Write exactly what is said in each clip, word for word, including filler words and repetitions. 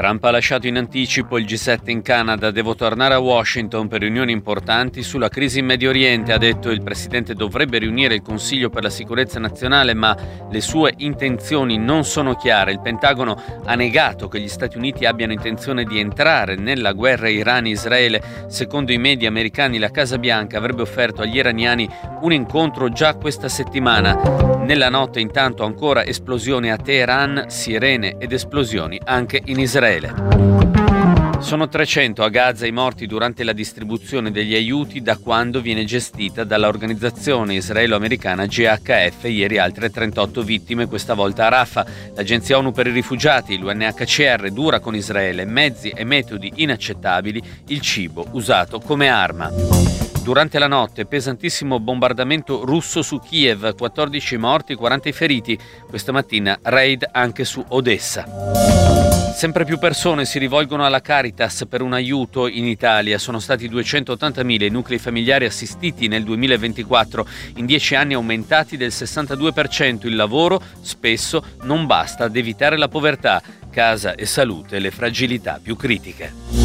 Trump ha lasciato in anticipo il G sette in Canada. Devo tornare a Washington per riunioni importanti sulla crisi in Medio Oriente, ha detto. Il presidente dovrebbe riunire il Consiglio per la sicurezza nazionale, ma le sue intenzioni non sono chiare. Il Pentagono ha negato che gli Stati Uniti abbiano intenzione di entrare nella guerra Iran-Israele. Secondo i media americani, la Casa Bianca avrebbe offerto agli iraniani un incontro già questa settimana. Nella notte, intanto, ancora esplosioni a Teheran, sirene ed esplosioni anche in Israele. Sono trecento a Gaza i morti durante la distribuzione degli aiuti da quando viene gestita dall'organizzazione israelo-americana G H F. Ieri altre trentotto vittime, questa volta a Rafah. L'Agenzia ONU per i rifugiati, l'U N H C R, dura con Israele, mezzi e metodi inaccettabili, il cibo usato come arma. Durante la notte, pesantissimo bombardamento russo su Kiev, quattordici morti, quaranta feriti. Questa mattina raid anche su Odessa. Sempre più persone si rivolgono alla Caritas per un aiuto in Italia. Sono stati duecentottantamila i nuclei familiari assistiti nel duemilaventiquattro, in dieci anni aumentati del sessantadue per cento. Il lavoro spesso non basta ad evitare la povertà, casa e salute le fragilità più critiche.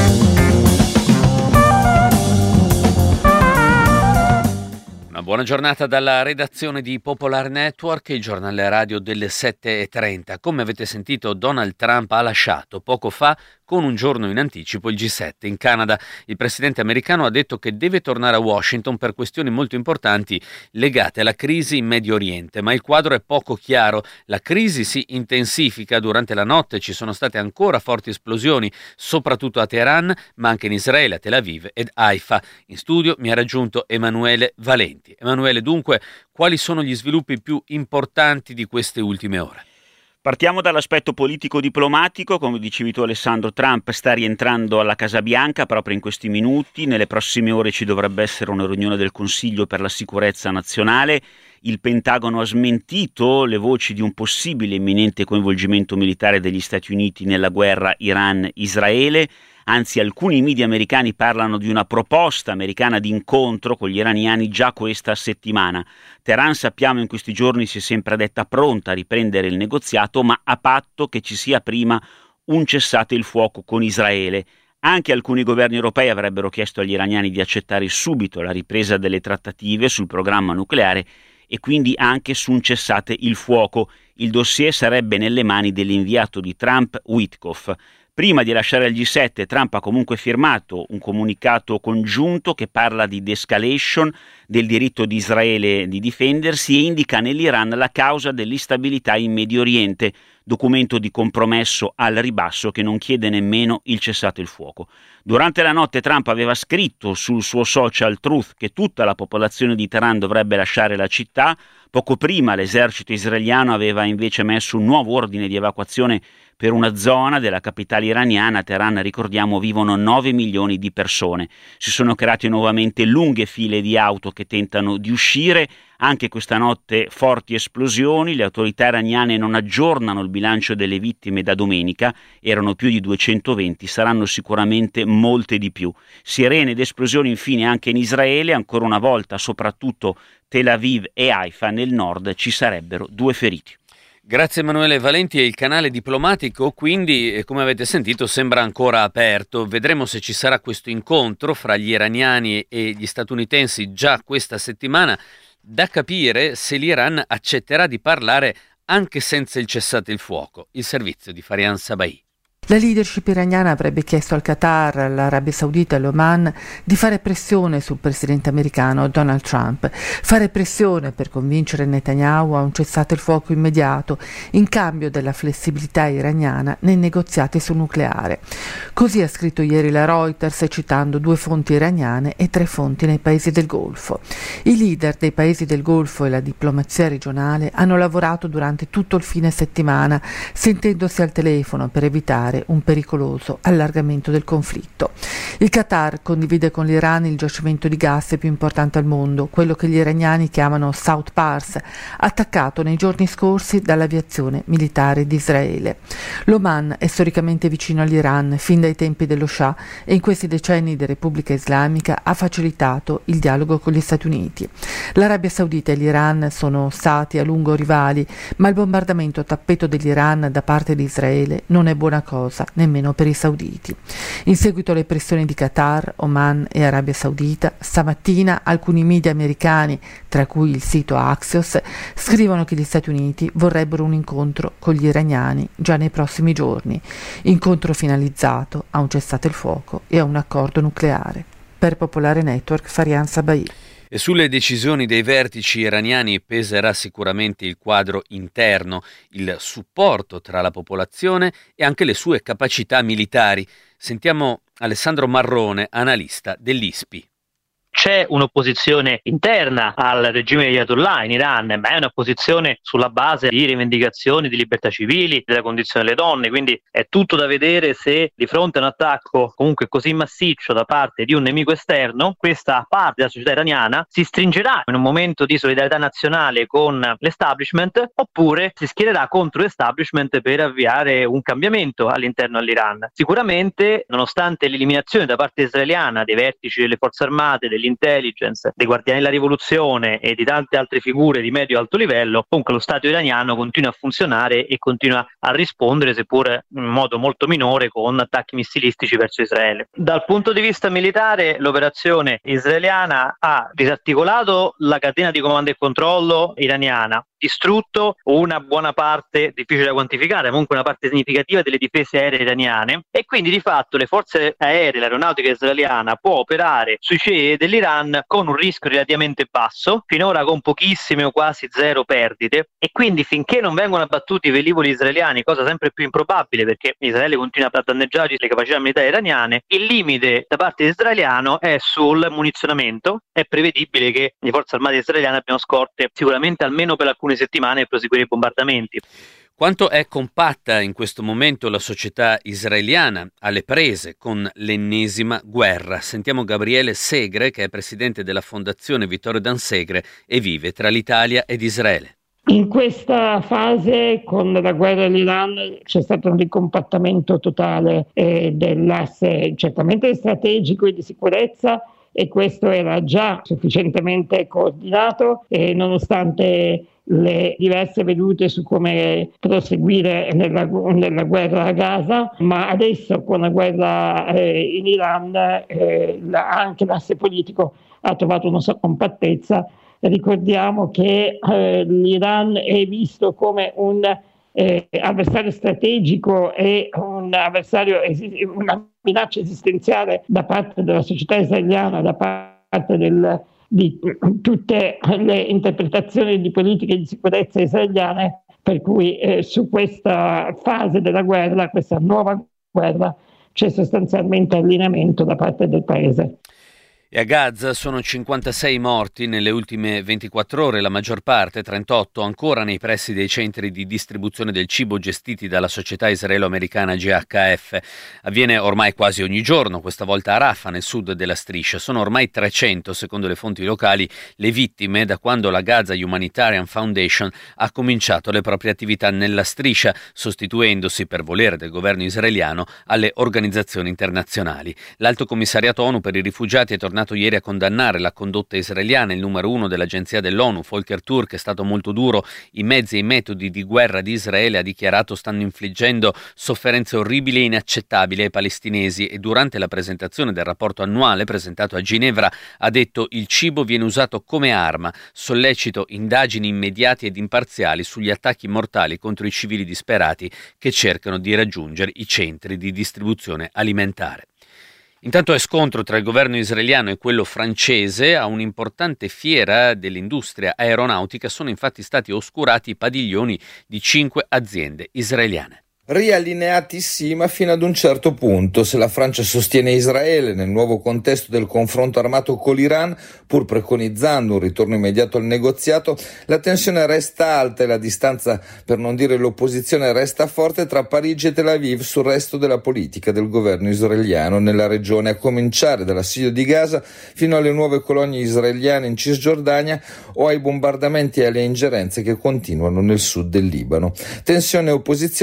Una buona giornata dalla redazione di Popolar Network, il giornale radio delle sette e trenta. Come avete sentito, Donald Trump ha lasciato poco fa, con un giorno in anticipo, il G sette in Canada. Il presidente americano ha detto che deve tornare a Washington per questioni molto importanti legate alla crisi in Medio Oriente, ma il quadro è poco chiaro. La crisi si intensifica. Durante la notte ci sono state ancora forti esplosioni, soprattutto a Teheran, ma anche in Israele, a Tel Aviv ed Haifa. In studio mi ha raggiunto Emanuele Valenti. Emanuele, dunque, quali sono gli sviluppi più importanti di queste ultime ore? Partiamo dall'aspetto politico-diplomatico. Come dicevi tu, Alessandro, Trump sta rientrando alla Casa Bianca proprio in questi minuti. Nelle prossime ore ci dovrebbe essere una riunione del Consiglio per la sicurezza nazionale. Il Pentagono ha smentito le voci di un possibile imminente coinvolgimento militare degli Stati Uniti nella guerra Iran-Israele. Anzi, alcuni media americani parlano di una proposta americana di incontro con gli iraniani già questa settimana. Teheran, sappiamo, in questi giorni si è sempre detta pronta a riprendere il negoziato, ma a patto che ci sia prima un cessate il fuoco con Israele. Anche alcuni governi europei avrebbero chiesto agli iraniani di accettare subito la ripresa delle trattative sul programma nucleare e quindi anche su un cessate il fuoco. Il dossier sarebbe nelle mani dell'inviato di Trump, Witkoff. Prima di lasciare il G sette, Trump ha comunque firmato un comunicato congiunto che parla di de-escalation, del diritto di Israele di difendersi, e indica nell'Iran la causa dell'instabilità in Medio Oriente, documento di compromesso al ribasso che non chiede nemmeno il cessate il fuoco. Durante la notte Trump aveva scritto sul suo social Truth che tutta la popolazione di Teheran dovrebbe lasciare la città. Poco prima l'esercito israeliano aveva invece messo un nuovo ordine di evacuazione per una zona della capitale iraniana. A Teheran, ricordiamo, vivono nove milioni di persone. Si sono create nuovamente lunghe file di auto che tentano di uscire. Anche questa notte forti esplosioni. Le autorità iraniane non aggiornano il bilancio delle vittime da domenica, erano più di duecentoventi, saranno sicuramente molte di più. Sirene ed esplosioni infine anche in Israele, ancora una volta soprattutto Tel Aviv e Haifa nel nord, ci sarebbero due feriti. Grazie Emanuele Valenti. E il canale diplomatico, quindi, come avete sentito, sembra ancora aperto. Vedremo se ci sarà questo incontro fra gli iraniani e gli statunitensi già questa settimana. Da capire se l'Iran accetterà di parlare anche senza il cessate il fuoco. Il servizio di Farian Sabai. La leadership iraniana avrebbe chiesto al Qatar, all'Arabia Saudita e all'Oman di fare pressione sul presidente americano Donald Trump, fare pressione per convincere Netanyahu a un cessate il fuoco immediato in cambio della flessibilità iraniana nei negoziati sul nucleare. Così ha scritto ieri la Reuters, citando due fonti iraniane e tre fonti nei paesi del Golfo. I leader dei paesi del Golfo e la diplomazia regionale hanno lavorato durante tutto il fine settimana, sentendosi al telefono per evitare un pericoloso allargamento del conflitto. Il Qatar condivide con l'Iran il giacimento di gas più importante al mondo, quello che gli iraniani chiamano South Pars, attaccato nei giorni scorsi dall'aviazione militare di Israele. L'Oman è storicamente vicino all'Iran fin dai tempi dello Shah e in questi decenni di Repubblica Islamica ha facilitato il dialogo con gli Stati Uniti. L'Arabia Saudita e l'Iran sono stati a lungo rivali, ma il bombardamento a tappeto dell'Iran da parte di Israele non è buona cosa cosa, nemmeno per i sauditi. In seguito alle pressioni di Qatar, Oman e Arabia Saudita, stamattina alcuni media americani, tra cui il sito Axios, scrivono che gli Stati Uniti vorrebbero un incontro con gli iraniani già nei prossimi giorni, incontro finalizzato a un cessate il fuoco e a un accordo nucleare. Per Popolare Network, Farian Sabai. E sulle decisioni dei vertici iraniani peserà sicuramente il quadro interno, il supporto tra la popolazione e anche le sue capacità militari. Sentiamo Alessandro Marrone, analista dell'I S P I. C'è un'opposizione interna al regime di Ayatollah in Iran, ma è un'opposizione sulla base di rivendicazioni di libertà civili, della condizione delle donne, quindi è tutto da vedere se di fronte a un attacco comunque così massiccio da parte di un nemico esterno, questa parte della società iraniana si stringerà in un momento di solidarietà nazionale con l'establishment oppure si schiererà contro l'establishment per avviare un cambiamento all'interno dell'Iran. Sicuramente, nonostante l'eliminazione da parte israeliana dei vertici delle forze armate, degli intelligence, dei guardiani della rivoluzione e di tante altre figure di medio-alto livello, comunque lo Stato iraniano continua a funzionare e continua a rispondere, seppur in modo molto minore, con attacchi missilistici verso Israele. Dal punto di vista militare, l'operazione israeliana ha disarticolato la catena di comando e controllo iraniana, distrutto una buona parte, difficile da quantificare, comunque una parte significativa delle difese aeree iraniane, e quindi di fatto le forze aeree, l'aeronautica israeliana può operare sui cieli dell'Iran con un rischio relativamente basso, finora con pochissime o quasi zero perdite, e quindi finché non vengono abbattuti i velivoli israeliani, cosa sempre più improbabile perché Israele continua a danneggiare le capacità militari iraniane, il limite da parte israeliano è sul munizionamento. È prevedibile che le forze armate israeliane abbiano scorte sicuramente almeno per alcune settimane per proseguire i bombardamenti. Quanto è compatta in questo momento la società israeliana alle prese con l'ennesima guerra? Sentiamo Gabriele Segre, che è presidente della Fondazione Vittorio D'Ansegre e vive tra l'Italia ed Israele. In questa fase, con la guerra all'Iran, c'è stato un ricompattamento totale eh, dell'asse certamente strategico e di sicurezza, e questo era già sufficientemente coordinato, e nonostante le diverse vedute su come proseguire nella, nella guerra a Gaza, ma adesso con la guerra eh, in Iran eh, la, anche l'asse politico ha trovato una sua compattezza. Ricordiamo che eh, l'Iran è visto come un eh, avversario strategico e un avversario, una minaccia esistenziale da parte della società israeliana, da parte del, di tutte le interpretazioni di politiche di sicurezza israeliane, per cui eh, su questa fase della guerra, questa nuova guerra, c'è sostanzialmente allineamento da parte del paese. E a Gaza sono cinquantasei morti nelle ultime ventiquattro ore, la maggior parte, trentotto, ancora nei pressi dei centri di distribuzione del cibo gestiti dalla società israelo-americana G H F. Avviene ormai quasi ogni giorno, questa volta a Rafah, nel sud della striscia. Sono ormai trecento, secondo le fonti locali, le vittime da quando la Gaza Humanitarian Foundation ha cominciato le proprie attività nella striscia, sostituendosi, per volere del governo israeliano, alle organizzazioni internazionali. L'Alto Commissariato ONU per i rifugiati è tornato ieri a condannare la condotta israeliana. Il numero uno dell'agenzia dell'ONU, Volker Turk, è stato molto duro. I mezzi e i metodi di guerra di Israele, ha dichiarato, stanno infliggendo sofferenze orribili e inaccettabili ai palestinesi, e durante la presentazione del rapporto annuale presentato a Ginevra ha detto: il cibo viene usato come arma, sollecito indagini immediate ed imparziali sugli attacchi mortali contro i civili disperati che cercano di raggiungere i centri di distribuzione alimentare. Intanto è scontro tra il governo israeliano e quello francese. A un'importante fiera dell'industria aeronautica sono infatti stati oscurati i padiglioni di cinque aziende israeliane. Riallineati sì, ma fino ad un certo punto. Se la Francia sostiene Israele nel nuovo contesto del confronto armato con l'Iran, pur preconizzando un ritorno immediato al negoziato, la tensione resta alta e la distanza, per non dire l'opposizione, resta forte tra Parigi e Tel Aviv sul resto della politica del governo israeliano nella regione, a cominciare dall'assedio di Gaza fino alle nuove colonie israeliane in Cisgiordania o ai bombardamenti e alle ingerenze che continuano nel sud del Libano. Tensione e opposizione che si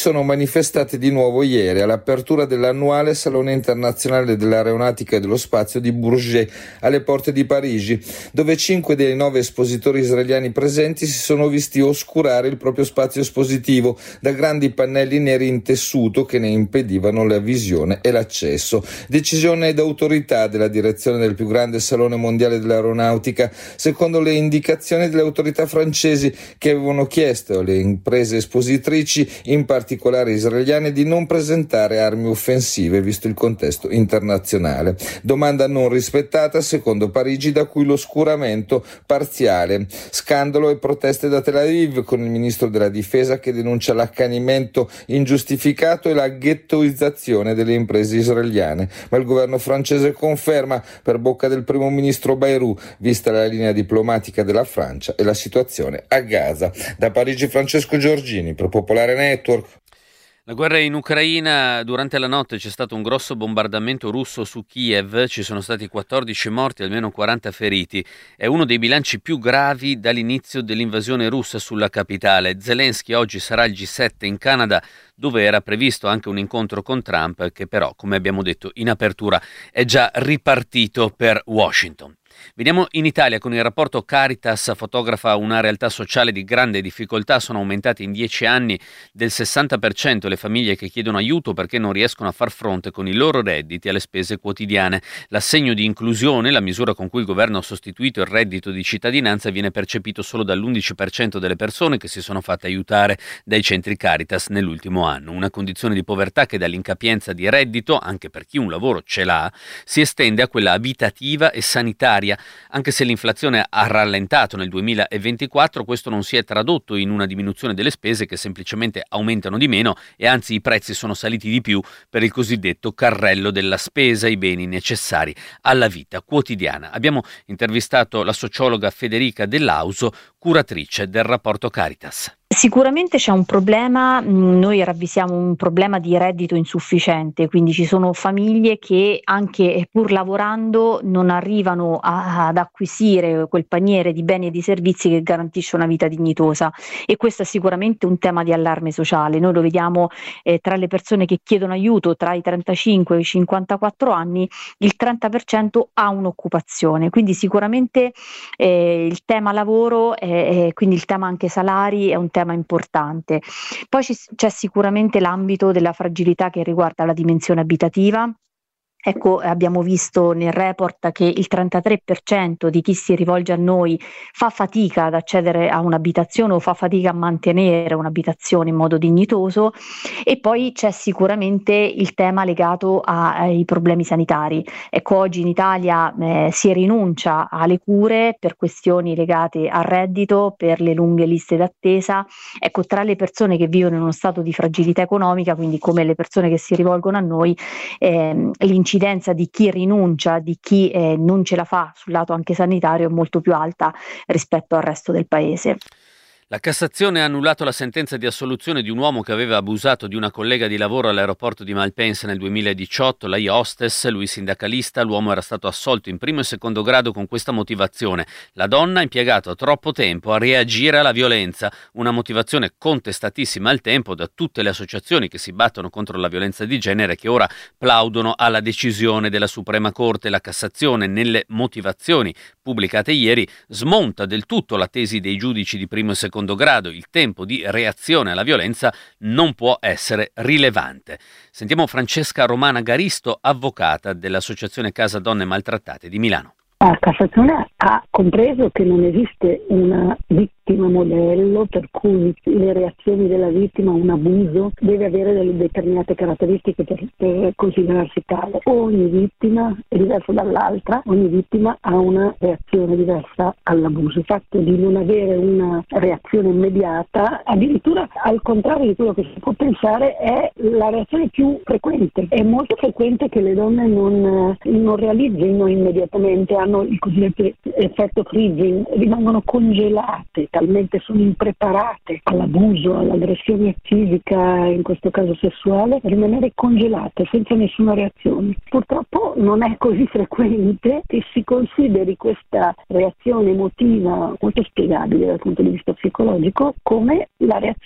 sono manifestate di nuovo ieri all'apertura dell'annuale Salone internazionale dell'aeronautica e dello spazio di Bourget alle porte di Parigi, dove cinque dei nove espositori israeliani presenti si sono visti oscurare il proprio spazio espositivo da grandi pannelli neri in tessuto che ne impedivano la visione e l'accesso. Decisione d'autorità della direzione del più grande salone mondiale dell'aeronautica, secondo le indicazioni delle autorità francesi che avevano chiesto alle imprese espositrici, in particolare israeliane, di non presentare armi offensive visto il contesto internazionale. Domanda non rispettata secondo Parigi, da cui l'oscuramento parziale. Scandalo e proteste da Tel Aviv, con il ministro della difesa che denuncia l'accanimento ingiustificato e la ghettoizzazione delle imprese israeliane, ma il governo francese conferma per bocca del primo ministro Bayrou, vista la linea diplomatica della Francia e la situazione a Gaza. Da Parigi Francesco Giorgini per Popolare Network. La guerra in Ucraina. Durante la notte c'è stato un grosso bombardamento russo su Kiev, ci sono stati quattordici morti e almeno quaranta feriti. È uno dei bilanci più gravi dall'inizio dell'invasione russa sulla capitale. Zelensky oggi sarà al G sette in Canada, dove era previsto anche un incontro con Trump, che però, come abbiamo detto in apertura, è già ripartito per Washington. Veniamo in Italia con il rapporto Caritas, fotografa una realtà sociale di grande difficoltà. Sono aumentate in dieci anni del sessanta per cento le famiglie che chiedono aiuto perché non riescono a far fronte con i loro redditi alle spese quotidiane. L'assegno di inclusione, la misura con cui il governo ha sostituito il reddito di cittadinanza, viene percepito solo dall'undici per cento delle persone che si sono fatte aiutare dai centri Caritas nell'ultimo anno. Una condizione di povertà che dall'incapienza di reddito, anche per chi un lavoro ce l'ha, si estende a quella abitativa e sanitaria. Anche se l'inflazione ha rallentato nel duemilaventiquattro, questo non si è tradotto in una diminuzione delle spese, che semplicemente aumentano di meno, e anzi i prezzi sono saliti di più per il cosiddetto carrello della spesa, i beni necessari alla vita quotidiana. Abbiamo intervistato la sociologa Federica Dell'Auso, curatrice del rapporto Caritas. Sicuramente c'è un problema, noi ravvisiamo un problema di reddito insufficiente, quindi ci sono famiglie che anche pur lavorando non arrivano a, ad acquisire quel paniere di beni e di servizi che garantisce una vita dignitosa, e questo è sicuramente un tema di allarme sociale. Noi lo vediamo eh, tra le persone che chiedono aiuto tra i trentacinque e i cinquantaquattro anni, il trenta per cento ha un'occupazione, quindi sicuramente eh, il tema lavoro, eh, quindi il tema anche salari è un tema importante. Poi ci, c'è sicuramente l'ambito della fragilità che riguarda la dimensione abitativa. Ecco, abbiamo visto nel report che il trentatré per cento di chi si rivolge a noi fa fatica ad accedere a un'abitazione o fa fatica a mantenere un'abitazione in modo dignitoso, e poi c'è sicuramente il tema legato a, ai problemi sanitari. Ecco, oggi in Italia eh, si rinuncia alle cure per questioni legate al reddito, per le lunghe liste d'attesa. Ecco, tra le persone che vivono in uno stato di fragilità economica, quindi come le persone che si rivolgono a noi, ehm, l'incidenza L'incidenza di chi rinuncia, di chi eh, non ce la fa sul lato anche sanitario, è molto più alta rispetto al resto del paese. La Cassazione ha annullato la sentenza di assoluzione di un uomo che aveva abusato di una collega di lavoro all'aeroporto di Malpensa nel duemiladiciotto. Lei hostess, lui sindacalista. L'uomo era stato assolto in primo e secondo grado con questa motivazione: la donna ha impiegato troppo tempo a reagire alla violenza, una motivazione contestatissima al tempo da tutte le associazioni che si battono contro la violenza di genere, che ora plaudono alla decisione della Suprema Corte. La Cassazione, nelle motivazioni pubblicate ieri, smonta del tutto la tesi dei giudici di primo e secondo grado: il tempo di reazione alla violenza non può essere rilevante. Sentiamo Francesca Romana Garisto, avvocata dell'Associazione Casa Donne Maltrattate di Milano. La Cassazione ha compreso che non esiste una vittima modello per cui le reazioni della vittima a un abuso deve avere delle determinate caratteristiche per, per considerarsi tale. Ogni vittima è diversa dall'altra, ogni vittima ha una reazione diversa all'abuso. Il fatto di non avere una reazione immediata, addirittura al contrario di quello che si può pensare, è la reazione più frequente. È molto frequente che le donne non, non realizzino immediatamente, hanno il cosiddetto effetto freezing, rimangono congelate, talmente sono impreparate all'abuso, all'aggressione fisica, in questo caso sessuale, rimanere congelate senza nessuna reazione. Purtroppo non è così frequente che si consideri questa reazione emotiva molto spiegabile dal punto di vista psicologico come la reazione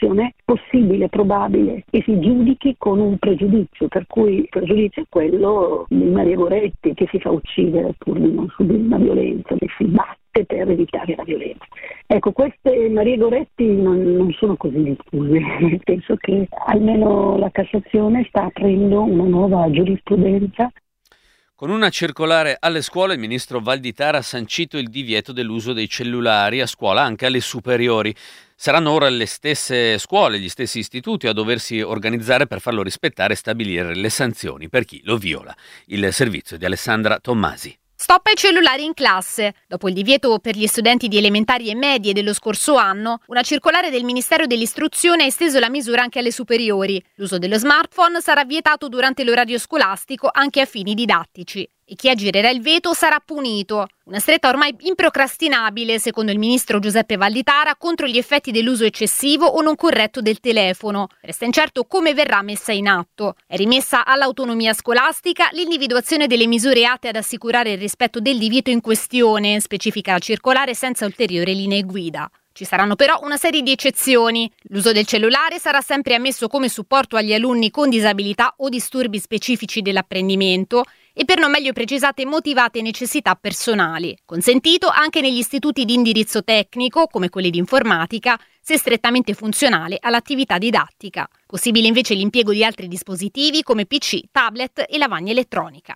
possibile, probabile, e si giudichi con un pregiudizio, per cui il pregiudizio è quello di Maria Goretti, che si fa uccidere pur di non subire una violenza, che si batte per evitare la violenza. Ecco, queste Marie Goretti non, non sono così diffuse. Penso che almeno la Cassazione sta aprendo una nuova giurisprudenza. Con una circolare alle scuole il ministro Valditara ha sancito il divieto dell'uso dei cellulari a scuola anche alle superiori. Saranno ora le stesse scuole, gli stessi istituti a doversi organizzare per farlo rispettare e stabilire le sanzioni per chi lo viola. Il servizio di Alessandra Tommasi. Stop ai cellulari in classe. Dopo il divieto per gli studenti di elementari e medie dello scorso anno, una circolare del Ministero dell'Istruzione ha esteso la misura anche alle superiori. L'uso dello smartphone sarà vietato durante l'orario scolastico anche a fini didattici. E chi aggirerà il veto sarà punito. Una stretta ormai improcrastinabile, secondo il ministro Giuseppe Valditara, contro gli effetti dell'uso eccessivo o non corretto del telefono. Resta incerto come verrà messa in atto. È rimessa all'autonomia scolastica l'individuazione delle misure atte ad assicurare il rispetto del divieto in questione, specifica la circolare senza ulteriori linee guida. Ci saranno però una serie di eccezioni. L'uso del cellulare sarà sempre ammesso come supporto agli alunni con disabilità o disturbi specifici dell'apprendimento e per non meglio precisate e motivate necessità personali. Consentito anche negli istituti di indirizzo tecnico, come quelli di informatica, se strettamente funzionale all'attività didattica. Possibile invece l'impiego di altri dispositivi come P C, tablet e lavagna elettronica.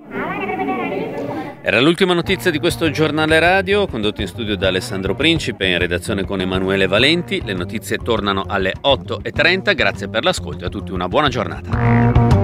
Era l'ultima notizia di questo giornale radio, condotto in studio da Alessandro Principe, in redazione con Emanuele Valenti. Le notizie tornano alle otto e trenta. Grazie per l'ascolto e a tutti una buona giornata.